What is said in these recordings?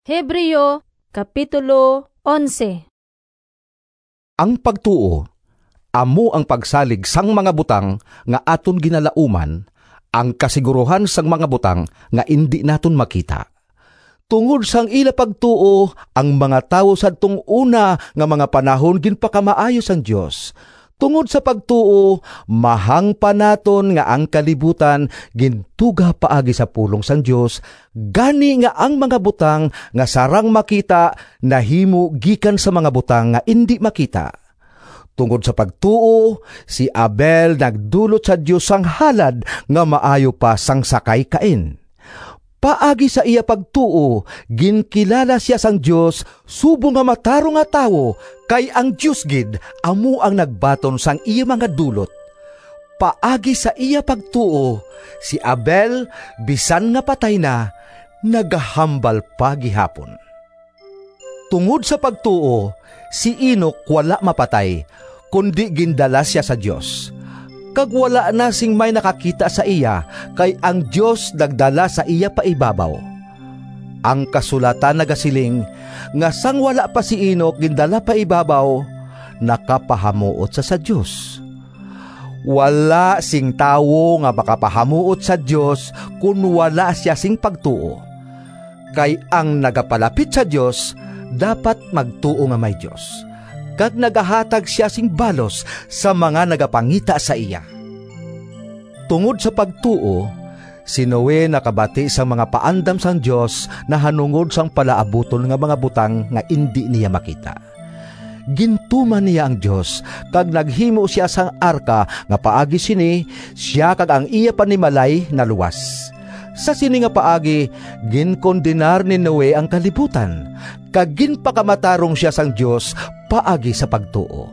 Hebreo, Kapitulo 11. Ang pagtuo, amo ang pagsalig sang mga butang nga aton ginalauman, ang kasiguruhan sang mga butang nga indi naton makita. Tungod sang ila pagtuo, ang mga tawo sadtong una nga mga panahon ginpakamaayo sang Dios. Tungod sa pagtuo, mahang panaton nga ang kalibutan gintuga paagi sa pulong sang Dios, gani nga ang mga butang nga sarang makita nahimo gikan sa mga butang nga indi makita. Tungod sa pagtuo, si Abel nagdulot sa Dios sang halad nga maayo pa sang sakay Cain. Paagi sa iya pagtuo, ginkilala siya sang Dios subong nga matarong nga tawo, kay ang Dios gid amo ang nagbaton sang iya mga dulot. Paagi sa iya pagtuo, si Abel bisan nga patay na, nagahambal pa gihapon. Tungod sa pagtuo, si Enoch wala mapatay, kundi gindala siya sa Dios. Kag wala na sing may nakakita sa iya, kay ang Dios nagdala sa iya paibabaw. Ang kasulatan nagasiling, nga sang wala pa si Enoch gindala paibabaw, nakapahamuot sa Dios. Wala sing tawo nga makapahamuot sa Dios kun wala siya sing pagtuo. Kay ang nagapalapit sa Dios, dapat magtuo nga may Dios. Kag nagahatag siya sing balos sa mga nagapangita sa iya. Tungod sa pagtuo, si Noe nakabati sa mga paandam sang Dios na hanungod sang palaabuton nga mga butang nga indi niya makita. Gintuman niya ang Dios, kag naghimo siya sang arka nga paagi sini, siya kag ang iya panimalay na luwas. Sa sini nga paagi, ginkondenar ni Noe ang kalibutan, kag ginpakamatarong siya sang Dios paagi sa pagtuo.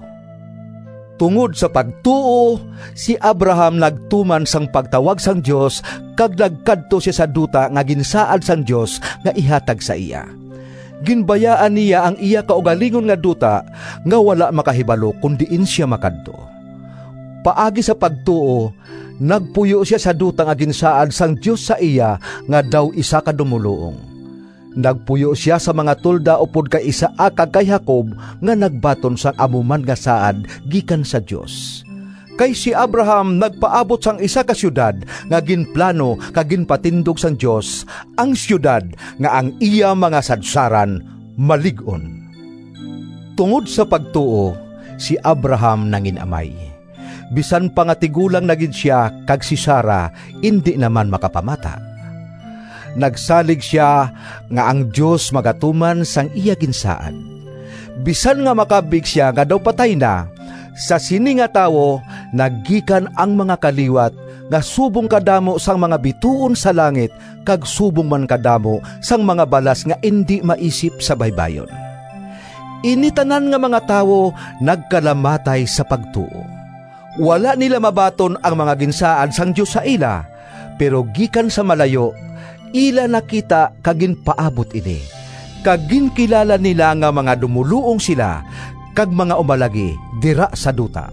Tungod sa pagtuo, si Abraham nagtuman sang pagtawag sang Dios, kag nagkadto siya sa duta nga ginsaad sang Dios nga ihatag sa iya. Ginbayaan niya ang iya kaugalingon nga duta nga wala makahibalo kundiin siya makadto. Paagi sa pagtuo, nagpuyo siya sa duta nga ginsaad sang Dios sa iya nga daw isa ka dumuluong. Nagpuyo siya sa mga tulda upod kay Isaac kag kay Jacob nga nagbaton sang amuman nga saad gikan sa Dios. Kay si Abraham nagpaabot sang isa ka syudad nga ginplano kag ginpatindog sang Dios, ang syudad nga ang iya mga sadsaran malig-on. Tungod sa pagtuo, si Abraham nanginamay. Bisan pa nga tigulang nagid siya kag si Sara indi naman makapamata. Nagsalig siya nga ang Dios magatuman sang iya ginsaad. Bisan nga makabig siya nga daw patay na, sa sini nga tawo naggikan ang mga kaliwat nga subong kadamo sang mga bituon sa langit kag subong man kadamo sang mga balas nga indi maisip sa baybayon. Initanan nga mga tawo nagkalamatay sa pagtuo. Wala nila mabaton ang mga ginsaad sang Dios sa ila, pero gikan sa malayo ila nakita kagin paabot ini. Kagin kilala nila nga mga dumuluong sila, kag mga umalagi dira sa duta.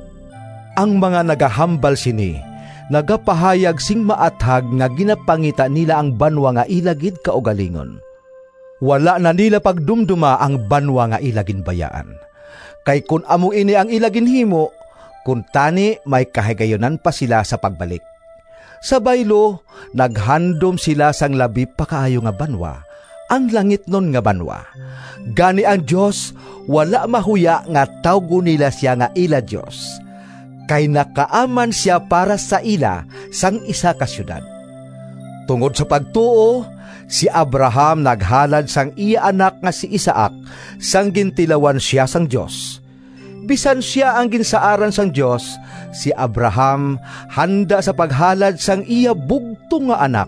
Ang mga nagahambal sini, nagapahayag sing maathag nga ginapangita nila ang banwa nga ilagid kaugalingon. Wala na nila pagdumduma ang banwa nga ilagin bayaan. Kay kun amo ini ang ilagin himo, kun tani may kahigayonan pa sila sa pagbalik. Sa baylo, naghandom sila sang labi pa kaayo nga banwa, ang langit nun nga banwa. Gani ang Dios, wala mahuya nga tawgo nila siya nga ila Dios. Kay nakaaman siya para sa ila sang isa ka syudad. Tungod sa pagtuo, si Abraham naghalad sang iya anak nga si Isaac, sang gintilawan siya sang Dios. Bisan siya ang ginsaaran sang Dios, si Abraham handa sa paghalad sang iya bugtong nga anak.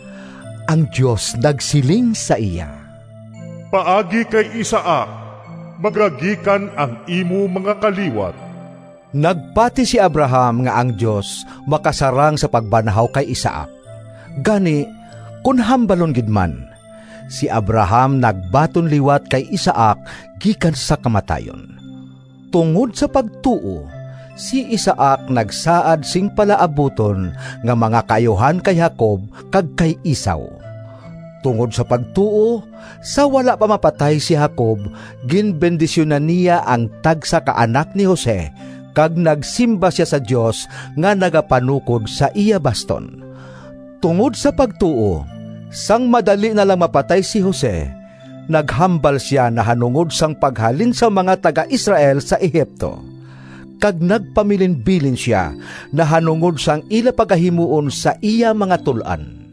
Ang Dios nagsiling sa iya, "Paagi kay Isaac, magagikan ang imo mga kaliwat." Nagpati si Abraham nga ang Dios makasarang sa pagbanahaw kay Isaac. Gani, kun hambalon gid man, si Abraham nagbaton liwat kay Isaac gikan sa kamatayon. Tungod sa pagtuo, si Isaac nagsaad sing palaabuton nga mga kayuhan kay Jacob kag kay Esau. Tungod sa pagtuo, sa wala pa mapatay si Jacob, ginbendisyonan niya ang tagsa ka anak ni Jose, kag nagsimba siya sa Dios nga nagapanukod sa iya baston. Tungod sa pagtuo, sang madali na lang mapatay si Jose, naghambal siya na hanungod sang paghalin sa mga taga-Israel sa Ehipto. Kag nagpamilinbilin siya na hanungod sang ila pagahimuon sa iya mga tulan.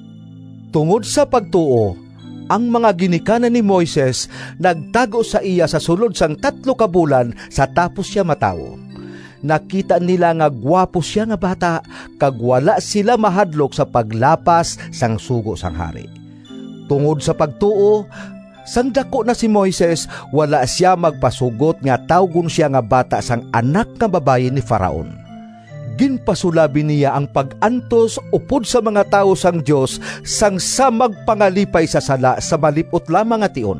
Tungod sa pagtuo, ang mga ginikanan ni Moises nagtago sa iya sa sulod sang 3 ka bulan sa tapos siya matawo. Nakita nila nga gwapo siya nga bata, kag wala sila mahadlok sa paglapas sang sugo sang hari. Tungod sa pagtuo, sang dako na si Moises, wala siya magpasugot nga tawgon siya nga bata sang anak nga babaye ni Faraon. Ginpasulabi niya ang pag-antos upod sa mga tao sang Dios sang sa magpangalipay sa sala sa malipot lamang nga tion.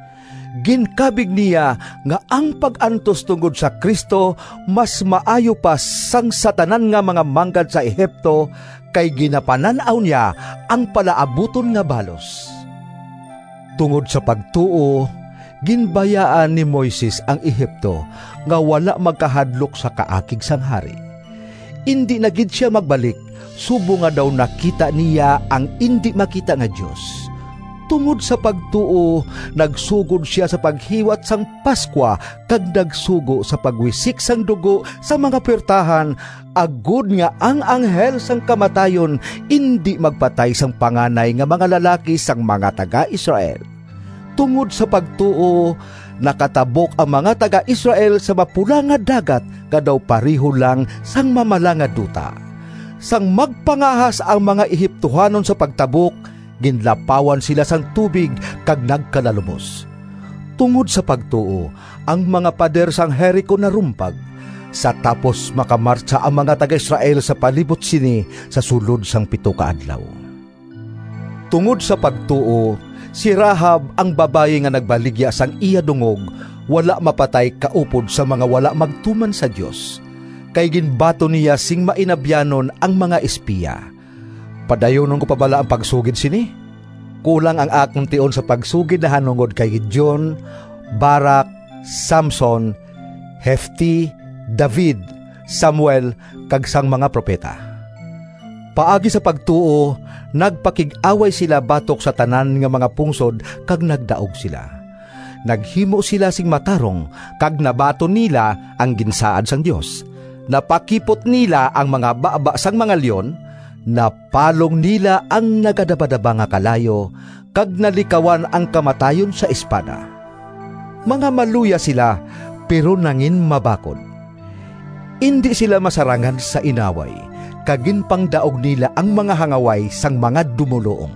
Ginkabig niya nga ang pag-antos tungod sa Kristo mas maayo pa sang satanan nga mga manggad sa Ehipto, kay ginapananaw niya ang palaabuton nga balos. Tungod sa pagtuo, ginbayaan ni Moises ang Ehipto nga wala magkahadlok sa kaakig sang hari. Hindi na gid siya magbalik, subo nga daw nakita niya ang hindi makita nga Dios. Tungod sa pagtuo, nagsugod siya sa paghiwat sang Paskwa, kag nagsugo sa pagwisik sang dugo sa mga puwertahan, agud nga ang anghel sang kamatayon hindi magpatay sang panganay nga mga lalaki sang mga taga-Israel. Tungod sa pagtuo, nakatabok ang mga taga-Israel sa mapula nga dagat, kadaw pariho lang sang mamala nga duta. Sang magpangahas ang mga Ehiptohanon sa pagtabok, ginlapawan sila sang tubig kag nagkalalumos. Tungod sa pagtuo, ang mga pader sang Jericho narumpag. Sa tapos makamartsa ang mga taga-Israel sa palibot sini sa sulod sang 7 ka adlaw. Tungod sa pagtuo, si Rahab ang babaye nga nagbaligya sang iya dungog, wala mapatay kaupod sa mga wala magtuman sa Dios. Kay ginbato niya sing mainabyanon ang mga espiya. Padayonon ko pabala ang pagsugid sini. Kulang ang akong tion sa pagsugid na hanungod kay Gideon, Barak, Samson, Hefti, David, Samuel, kag sang mga propeta. Paagi sa pagtuo, nagpakig-away sila batok sa tanan nga mga pungsod, kag nagdaog sila. Naghimo sila sing matarong, kag nabato nila ang ginsaad sang Dios. Napakipot nila ang mga baba sang mga leon, napalong nila ang nagadabadaba nga kalayo, kag nalikawan ang kamatayon sa espada. Mga maluya sila, pero nangin mabakod. Hindi sila masarangan sa inaway, kaginpang daog nila ang mga hangaway sang mga dumuluong.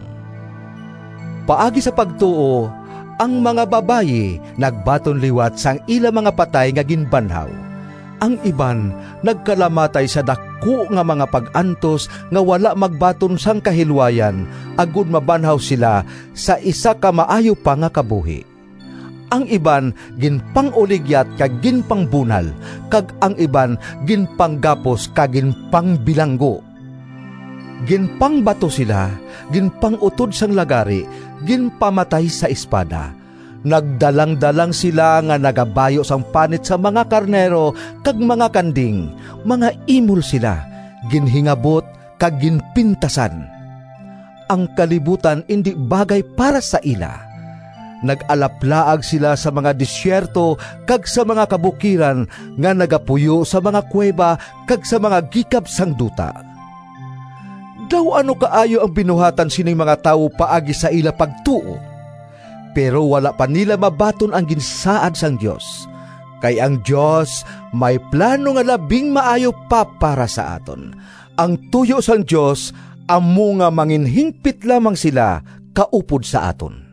Paagi sa pagtuo, ang mga babayi nagbaton liwat sang ila mga patay nga ginbanhaw. Ang iban nagkalamatay sa dako nga mga pag-antos nga wala magbaton sang kahilwayan, agud mabanhaw sila sa isa ka maayo pa nga kabuhi. Ang iban ginpang-uligyat kag ginpangbunal, kag ang iban ginpanggapos kag ginpangbilanggo. Ginpangbato sila, ginpangutod sang lagari, ginpamatay sa espada. Nagdalang-dalang sila nga nagabayo sang panit sa mga karnero kag mga kanding, mga imol sila, ginhingabot kag ginpintasan. Ang kalibutan indi bagay para sa ila. Nag-alaplaag sila sa mga disyerto kag sa mga kabukiran nga nagapuyo sa mga kuweba kag sa mga gikab sang duta. Daw ano kaayo ang binuhatan sining mga tao paagi sa ila pagtuo, pero wala pa nila mabaton ang ginsaad sang Dios. Kay ang Dios may plano nga labing maayo pa para sa aton. Ang tuyo sang Dios amo nga manginhingpit lamang sila kaupod sa aton.